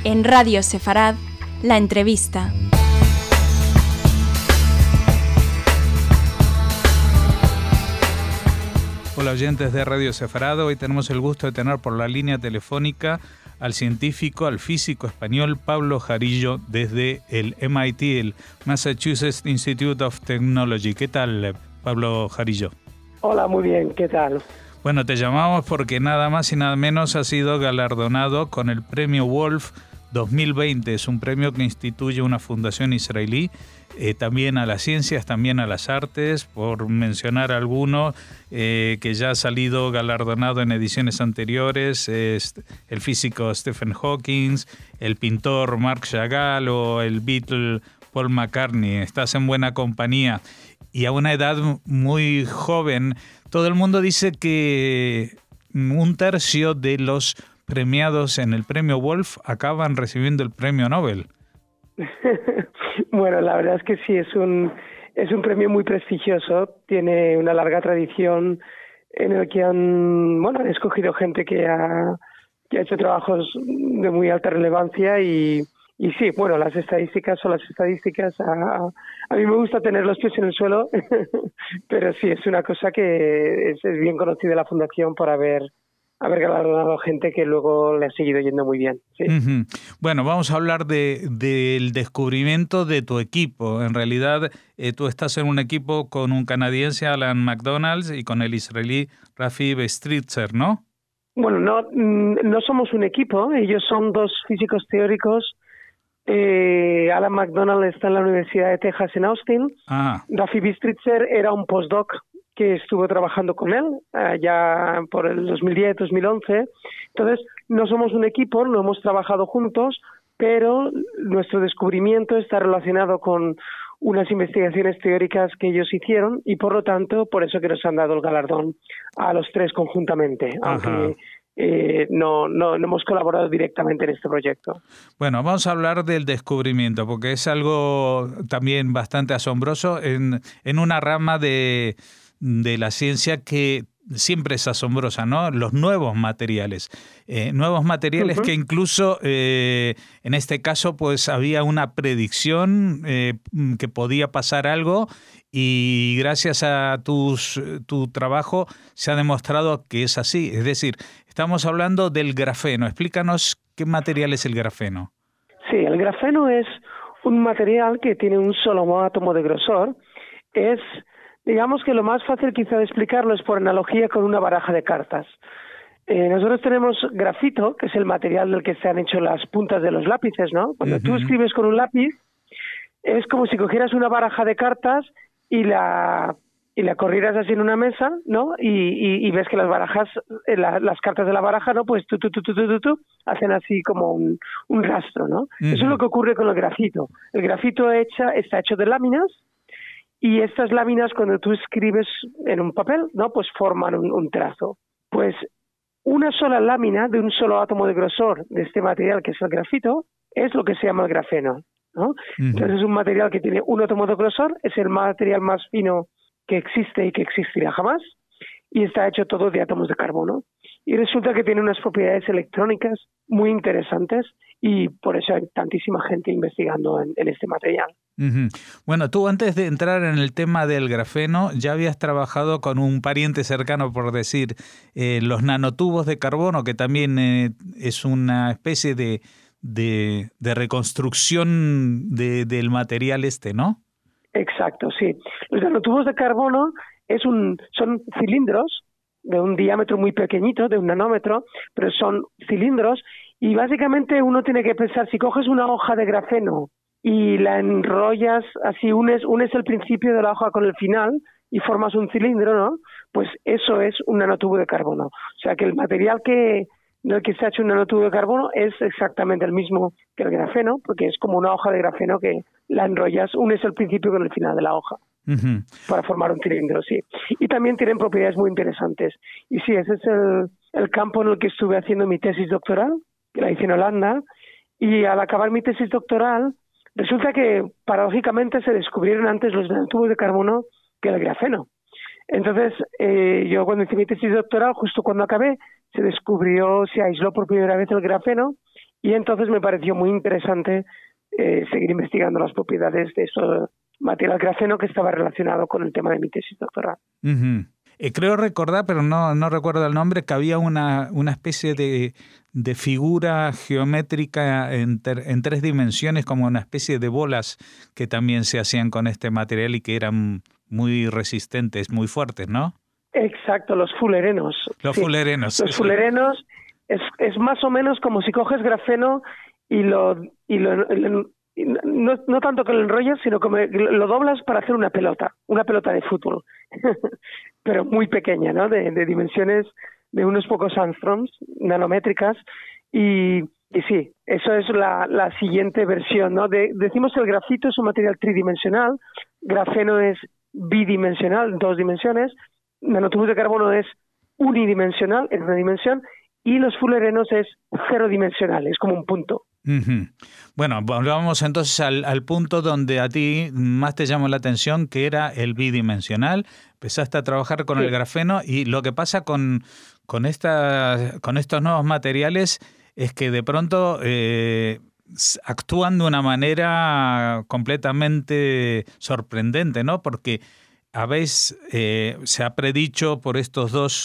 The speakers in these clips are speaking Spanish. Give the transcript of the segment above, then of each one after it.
En Radio Sefarad, la entrevista. Hola oyentes de Radio Sefarad, hoy tenemos el gusto de tener por la línea telefónica al científico, al físico español Pablo Jarillo desde el MIT, el Massachusetts Institute of Technology. ¿Qué tal, Pablo Jarillo? Hola, muy bien, ¿qué tal? Bueno, te llamamos porque nada más y nada menos has sido galardonado con el premio Wolf 2020. Es un premio que instituye una fundación israelí, también a las ciencias, también a las artes, por mencionar alguno que ya ha salido galardonado en ediciones anteriores, es el físico Stephen Hawking, el pintor Marc Chagall o el Beatle Paul McCartney. Estás en buena compañía y a una edad muy joven. Todo el mundo dice que un tercio de los premiados en el premio Wolf acaban recibiendo el premio Nobel. Bueno, la verdad es que sí, es un premio muy prestigioso, tiene una larga tradición en el que han escogido gente que ha hecho trabajos de muy alta relevancia y sí, bueno, las estadísticas son las estadísticas. A mí me gusta tener los pies en el suelo, pero sí, es una cosa que es bien conocida la Fundación por haber galardonado gente que luego le ha seguido yendo muy bien. ¿Sí? Uh-huh. Bueno, vamos a hablar del descubrimiento de tu equipo. En realidad, tú estás en un equipo con un canadiense, Alan McDonald, y con el israelí Rafi Bestritzer, ¿no? Bueno, no somos un equipo. Ellos son dos físicos teóricos. Alan McDonald está en la Universidad de Texas en Austin. Rafi Bestritzer era un postdoc que estuvo trabajando con él ya por el 2010-2011. Entonces, no somos un equipo, no hemos trabajado juntos, pero nuestro descubrimiento está relacionado con unas investigaciones teóricas que ellos hicieron y, por lo tanto, por eso que nos han dado el galardón a los tres conjuntamente, aunque no hemos colaborado directamente en este proyecto. Bueno, vamos a hablar del descubrimiento, porque es algo también bastante asombroso en una rama de la ciencia que siempre es asombrosa, ¿no? Los nuevos materiales. Uh-huh. Que incluso en este caso pues había una predicción que podía pasar algo y gracias a tu trabajo se ha demostrado que es así. Es decir, estamos hablando del grafeno. Explícanos qué material es el grafeno. Sí, el grafeno es un material que tiene un solo átomo de grosor. Digamos que lo más fácil quizá de explicarlo es por analogía con una baraja de cartas. Nosotros tenemos grafito, que es el material del que se han hecho las puntas de los lápices, ¿no? Cuando tú escribes con un lápiz, es como si cogieras una baraja de cartas y la corrieras así en una mesa, ¿no? Y ves que las barajas, las cartas de la baraja, ¿no? Pues tú, hacen así como un rastro, ¿no? Uh-huh. Eso es lo que ocurre con el grafito. El grafito está hecho de láminas. Y estas láminas, cuando tú escribes en un papel, ¿no? Pues forman un trazo. Pues una sola lámina de un solo átomo de grosor de este material, que es el grafito, es lo que se llama el grafeno, ¿no? Uh-huh. Entonces es un material que tiene un átomo de grosor, es el material más fino que existe y que existirá jamás, y está hecho todo de átomos de carbono. Y resulta que tiene unas propiedades electrónicas muy interesantes y por eso hay tantísima gente investigando en este material. Uh-huh. Bueno, tú antes de entrar en el tema del grafeno ya habías trabajado con un pariente cercano, por decir, los nanotubos de carbono, que también es una especie de reconstrucción del material ¿no? Exacto, sí. Los nanotubos de carbono son cilindros de un diámetro muy pequeñito, de 1 nanómetro, pero son cilindros y básicamente uno tiene que pensar, si coges una hoja de grafeno y la enrollas así, unes el principio de la hoja con el final y formas un cilindro, ¿no? Pues eso es un nanotubo de carbono. O sea que el material del que se ha hecho un nanotubo de carbono es exactamente el mismo que el grafeno, porque es como una hoja de grafeno que la enrollas, unes el principio con el final de la hoja. Uh-huh. Para formar un cilindro, sí. Y también tienen propiedades muy interesantes. Y sí, ese es el campo en el que estuve haciendo mi tesis doctoral, que la hice en Holanda, y al acabar mi tesis doctoral, resulta que paradójicamente se descubrieron antes los nanotubos de carbono que el grafeno. Entonces, yo cuando hice mi tesis doctoral, justo cuando acabé, se aisló por primera vez el grafeno Y entonces me pareció muy interesante seguir investigando las propiedades de ese material grafeno que estaba relacionado con el tema de mi tesis doctoral. Uh-huh. Creo recordar, pero no recuerdo el nombre, que había una especie de figura geométrica en 3 dimensiones, como una especie de bolas que también se hacían con este material y que eran muy resistentes, muy fuertes, ¿no? Exacto, los fullerenos. Los fullerenos. Los fullerenos es más o menos como si coges grafeno y no tanto que lo enrollas, sino que lo doblas para hacer una pelota de fútbol, pero muy pequeña, ¿no? De dimensiones de unos pocos angstroms, nanométricas, y sí, eso es la siguiente versión, ¿no? Decimos que el grafito es un material tridimensional, grafeno es bidimensional, 2 dimensiones, nanotubos de carbono es unidimensional, en una dimensión, y los fullerenos es 0 dimensional, es como un punto. Uh-huh. Bueno, vamos entonces al punto donde a ti más te llamó la atención, que era el bidimensional. Empezaste a trabajar con el grafeno, y lo que pasa con estos nuevos materiales es que de pronto actúan de una manera completamente sorprendente, ¿no? Porque se ha predicho por estos 2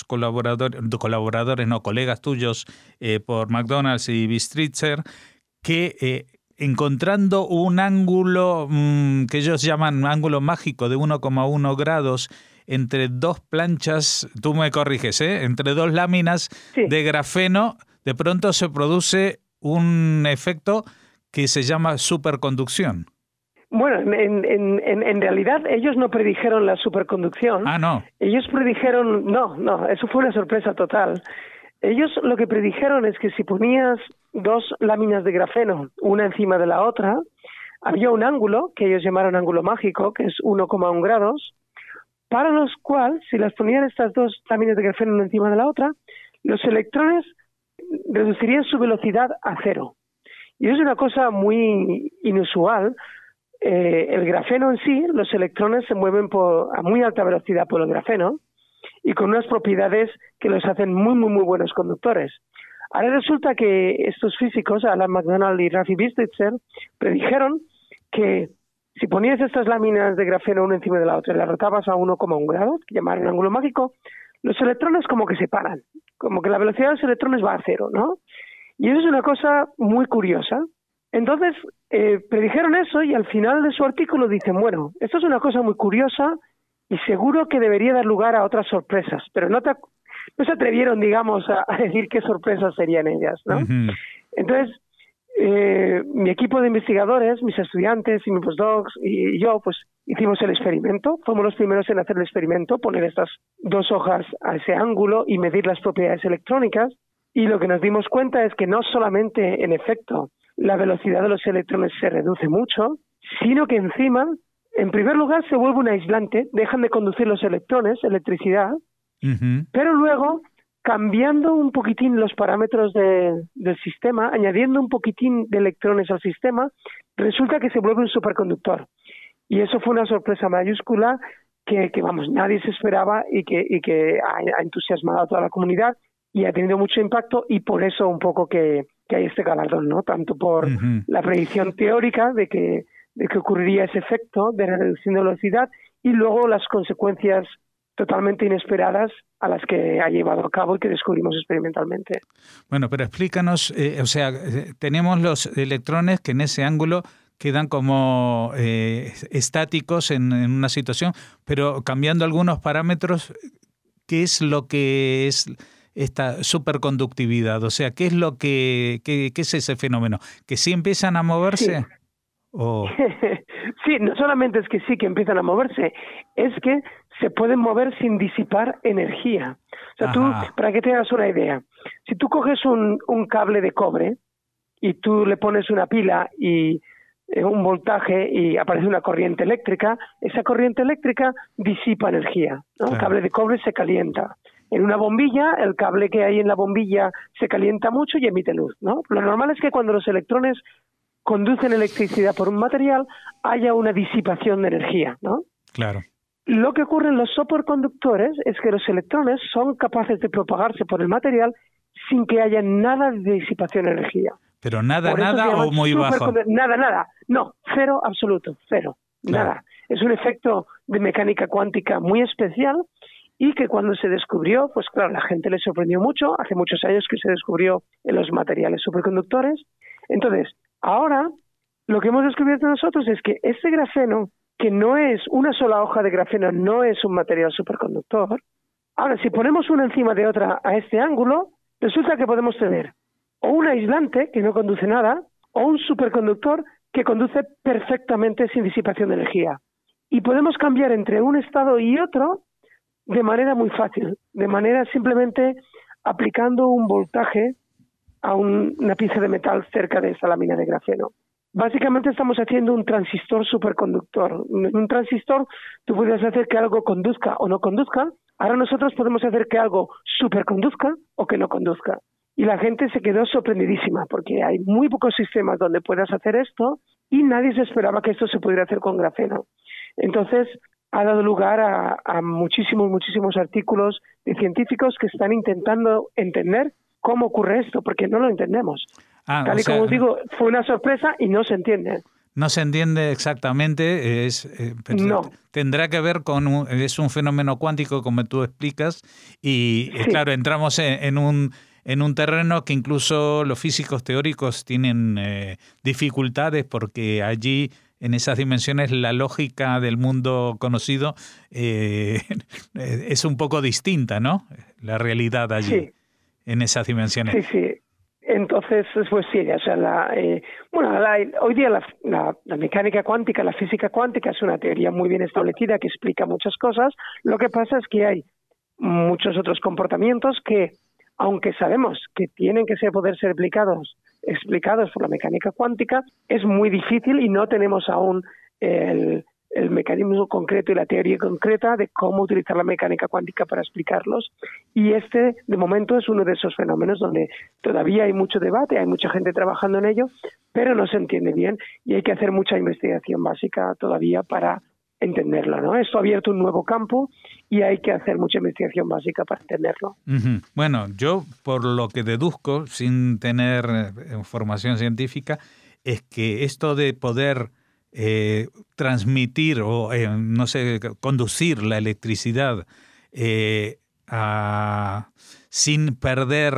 colegas tuyos, por McDonald's y Bistritzer, que encontrando un ángulo que ellos llaman ángulo mágico de 1,1 grados entre 2 planchas, tú me corriges, entre 2 láminas de grafeno, de pronto se produce un efecto que se llama superconducción. Bueno, en realidad ellos no predijeron la superconducción. Ah, no. Ellos predijeron, no, eso fue una sorpresa total. Ellos lo que predijeron es que si ponías 2 láminas de grafeno, una encima de la otra, había un ángulo que ellos llamaron ángulo mágico, que es 1,1 grados, para los cuales, si las ponían estas 2 láminas de grafeno una encima de la otra, los electrones reducirían su velocidad a 0. Y es una cosa muy inusual. El grafeno en sí, los electrones se mueven a muy alta velocidad por el grafeno y con unas propiedades que los hacen muy, muy, muy buenos conductores. Ahora resulta que estos físicos, Alan McDonald y Rafi Bistritzer, predijeron que si ponías estas láminas de grafeno una encima de la otra y las rotabas a 1,1 grados, que llamaron ángulo mágico, los electrones como que se paran, como que la velocidad de los electrones va a 0, ¿no? Y eso es una cosa muy curiosa. Entonces, predijeron eso y al final de su artículo dicen, bueno, esto es una cosa muy curiosa y seguro que debería dar lugar a otras sorpresas, pero no se atrevieron, digamos, a decir qué sorpresas serían ellas, ¿no? Uh-huh. Entonces, mi equipo de investigadores, mis estudiantes y mis postdocs y yo, pues hicimos el experimento, fuimos los primeros en hacer el experimento, poner estas 2 hojas a ese ángulo y medir las propiedades electrónicas, y lo que nos dimos cuenta es que no solamente, en efecto, la velocidad de los electrones se reduce mucho, sino que encima, en primer lugar, se vuelve un aislante, dejan de conducir los electrones, electricidad, uh-huh. Pero luego, cambiando un poquitín los parámetros del sistema, añadiendo un poquitín de electrones al sistema, resulta que se vuelve un superconductor. Y eso fue una sorpresa mayúscula que vamos, nadie se esperaba y que ha entusiasmado a toda la comunidad y ha tenido mucho impacto, y por eso un poco que hay este galardón, ¿no? Tanto por uh-huh. la predicción teórica de que ocurriría ese efecto de reducción de velocidad, y luego las consecuencias totalmente inesperadas a las que ha llevado a cabo y que descubrimos experimentalmente. Bueno, pero explícanos, tenemos los electrones que en ese ángulo quedan como estáticos en una situación, pero cambiando algunos parámetros, ¿qué es lo que es esta superconductividad? O sea, ¿qué es ese fenómeno? ¿Que sí empiezan a moverse? Sí. Sí, no solamente es que sí que empiezan a moverse, es que se pueden mover sin disipar energía. O sea, tú, para que te hagas una idea, si tú coges un cable de cobre y tú le pones una pila y un voltaje y aparece una corriente eléctrica, esa corriente eléctrica disipa energía, ¿no? Claro. El cable de cobre se calienta. En una bombilla, el cable que hay en la bombilla se calienta mucho y emite luz, ¿no? Lo normal es que cuando los electrones conducen electricidad por un material, haya una disipación de energía, ¿no? Claro. Lo que ocurre en los superconductores es que los electrones son capaces de propagarse por el material sin que haya nada de disipación de energía. Pero nada o muy bajo. Nada. No, cero absoluto, cero. Claro. Nada. Es un efecto de mecánica cuántica muy especial y que cuando se descubrió, pues claro, la gente le sorprendió mucho. Hace muchos años que se descubrió en los materiales superconductores. Entonces, ahora lo que hemos descubierto nosotros es que este grafeno, que no es una sola hoja de grafeno, no es un material superconductor. Ahora, si ponemos una encima de otra a este ángulo, resulta que podemos tener o un aislante que no conduce nada, o un superconductor que conduce perfectamente sin disipación de energía. Y podemos cambiar entre un estado y otro de manera muy fácil, de manera simplemente aplicando un voltaje a una pieza de metal cerca de esa lámina de grafeno. Básicamente estamos haciendo un transistor superconductor. Un transistor, tú puedes hacer que algo conduzca o no conduzca. Ahora nosotros podemos hacer que algo superconduzca o que no conduzca. Y la gente se quedó sorprendidísima porque hay muy pocos sistemas donde puedas hacer esto y nadie se esperaba que esto se pudiera hacer con grafeno. Entonces, ha dado lugar a muchísimos artículos de científicos que están intentando entender cómo ocurre esto, porque no lo entendemos. Tal y como os digo, fue una sorpresa y no se entiende. No se entiende exactamente, no. Tendrá que ver es un fenómeno cuántico, como tú explicas, y sí. Claro, entramos en un terreno que incluso los físicos teóricos tienen dificultades porque allí, en esas dimensiones, la lógica del mundo conocido es un poco distinta, ¿no? La realidad allí, sí. En esas dimensiones. Sí. Entonces, pues sí, o sea, hoy día la mecánica cuántica, la física cuántica es una teoría muy bien establecida que explica muchas cosas. Lo que pasa es que hay muchos otros comportamientos que, aunque sabemos que tienen que poder ser explicados por la mecánica cuántica, es muy difícil y no tenemos aún el mecanismo concreto y la teoría concreta de cómo utilizar la mecánica cuántica para explicarlos. Y de momento, es uno de esos fenómenos donde todavía hay mucho debate, hay mucha gente trabajando en ello, pero no se entiende bien y hay que hacer mucha investigación básica todavía para entenderlo, ¿no? Esto ha abierto un nuevo campo y hay que hacer mucha investigación básica para entenderlo. Uh-huh. Bueno, yo por lo que deduzco, sin tener formación científica, es que esto de poder transmitir o, conducir la electricidad sin perder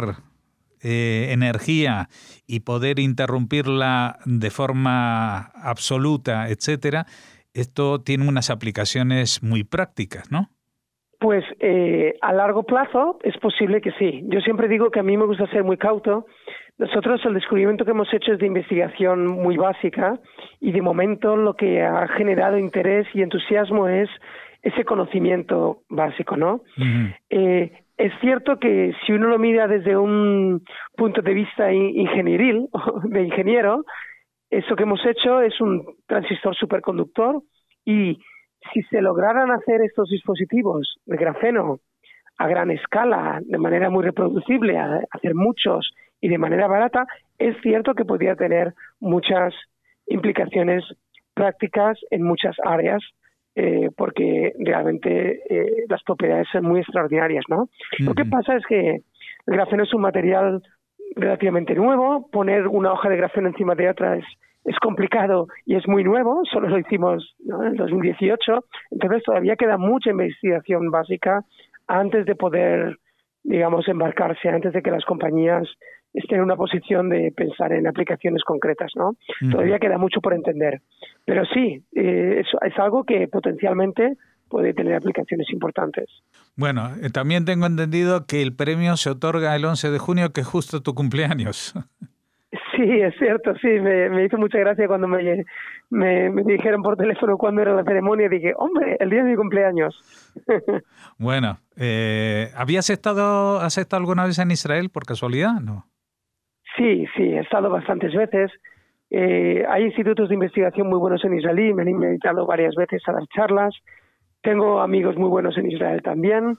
energía y poder interrumpirla de forma absoluta, etcétera, esto tiene unas aplicaciones muy prácticas, ¿no? Pues a largo plazo es posible que sí. Yo siempre digo que a mí me gusta ser muy cauto. Nosotros el descubrimiento que hemos hecho es de investigación muy básica y de momento lo que ha generado interés y entusiasmo es ese conocimiento básico, ¿no? Uh-huh. Es cierto que si uno lo mira desde un punto de vista ingenieril, de ingeniero, eso que hemos hecho es un transistor superconductor y si se lograran hacer estos dispositivos de grafeno a gran escala, de manera muy reproducible, hacer muchos y de manera barata, es cierto que podría tener muchas implicaciones prácticas en muchas áreas, porque realmente las propiedades son muy extraordinarias, ¿no? Uh-huh. Lo que pasa es que el grafeno es un material relativamente nuevo, poner una hoja de grafeno encima de otra es complicado y es muy nuevo, solo lo hicimos, ¿no?, en 2018, entonces todavía queda mucha investigación básica antes de poder, digamos, embarcarse, antes de que las compañías estén en una posición de pensar en aplicaciones concretas, ¿no? Uh-huh. Todavía queda mucho por entender, pero sí, es algo que potencialmente puede tener aplicaciones importantes. Bueno, también tengo entendido que el premio se otorga el 11 de junio, que es justo tu cumpleaños. Sí, es cierto, sí, me hizo mucha gracia cuando me dijeron por teléfono cuándo era la ceremonia, dije, hombre, el día de mi cumpleaños. Bueno, ¿has estado alguna vez en Israel por casualidad? ¿No? Sí, he estado bastantes veces. Hay institutos de investigación muy buenos en Israel, me han invitado varias veces a dar charlas. Tengo amigos muy buenos en Israel también.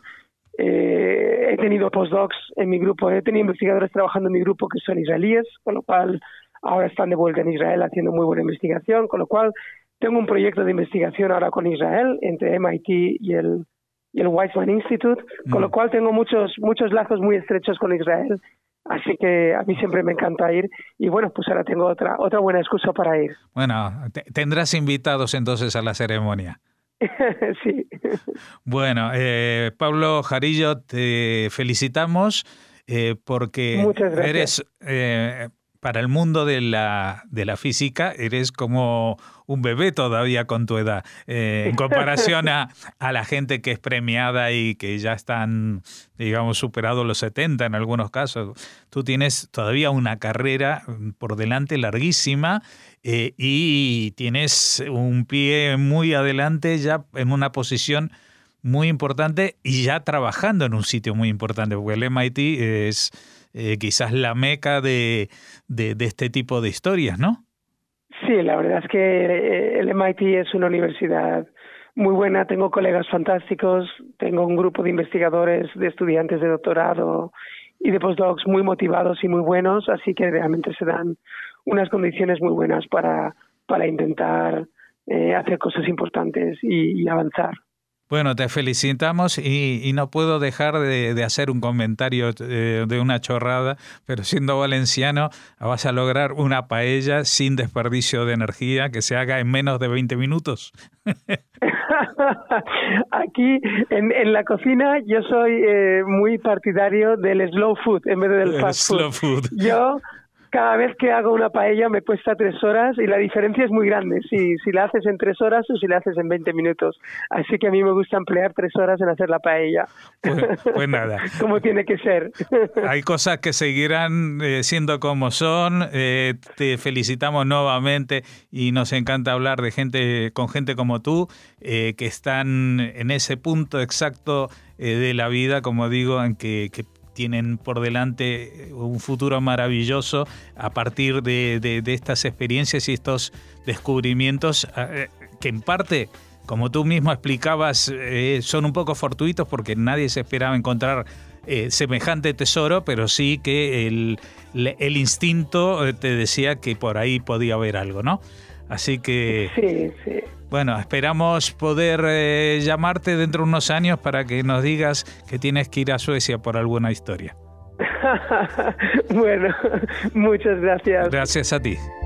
He tenido postdocs en mi grupo, he tenido investigadores trabajando en mi grupo que son israelíes, con lo cual ahora están de vuelta en Israel haciendo muy buena investigación, con lo cual tengo un proyecto de investigación ahora con Israel entre MIT y el Weizmann Institute, con lo cual tengo muchos lazos muy estrechos con Israel Así que a mí siempre me encanta ir y bueno, pues ahora tengo otra buena excusa para ir. Bueno, tendrás invitados entonces a la ceremonia. Sí. Bueno, Pablo Jarillo, te felicitamos porque eres, para el mundo de la física, eres como un bebé todavía con tu edad, en comparación a la gente que es premiada y que ya están, digamos, superados los 70 en algunos casos. Tú tienes todavía una carrera por delante larguísima y tienes un pie muy adelante ya en una posición muy importante y ya trabajando en un sitio muy importante, porque el MIT es quizás la meca de este tipo de historias, ¿no? Sí, la verdad es que el MIT es una universidad muy buena, tengo colegas fantásticos, tengo un grupo de investigadores, de estudiantes de doctorado y de postdocs muy motivados y muy buenos, así que realmente se dan unas condiciones muy buenas para intentar hacer cosas importantes y avanzar. Bueno, te felicitamos y no puedo dejar de hacer un comentario de una chorrada, pero siendo valenciano vas a lograr una paella sin desperdicio de energía que se haga en menos de 20 minutos. Aquí en la cocina yo soy muy partidario del slow food en vez del fast food. Yo cada vez que hago una paella me cuesta 3 horas y la diferencia es muy grande si la haces en 3 horas o si la haces en 20 minutos. Así que a mí me gusta emplear 3 horas en hacer la paella. Pues nada. Como tiene que ser. Hay cosas que seguirán siendo como son. Te felicitamos nuevamente y nos encanta hablar con gente como tú, que están en ese punto exacto de la vida, como digo, en que tienen por delante un futuro maravilloso a partir de estas experiencias y estos descubrimientos que en parte, como tú mismo explicabas, son un poco fortuitos porque nadie se esperaba encontrar semejante tesoro, pero sí que el instinto te decía que por ahí podía haber algo, ¿no? Así que... Sí. Bueno, esperamos poder llamarte dentro de unos años para que nos digas que tienes que ir a Suecia por alguna historia. Bueno, muchas gracias. Gracias a ti.